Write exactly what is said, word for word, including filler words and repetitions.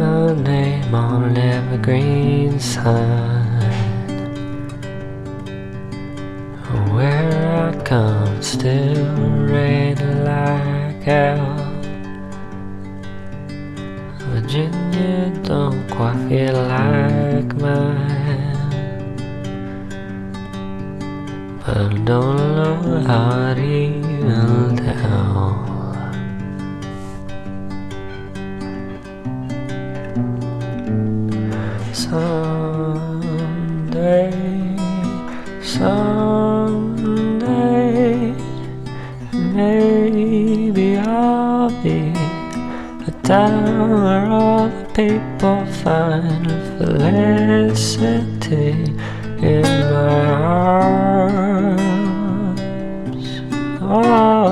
a name on an evergreen sign. Where I come, still rain like hell. Virginia don't quite feel like mine, but I don't know how to even tell. Someday, someday, maybe I'll be a town where all the people find felicity in my arms. Oh.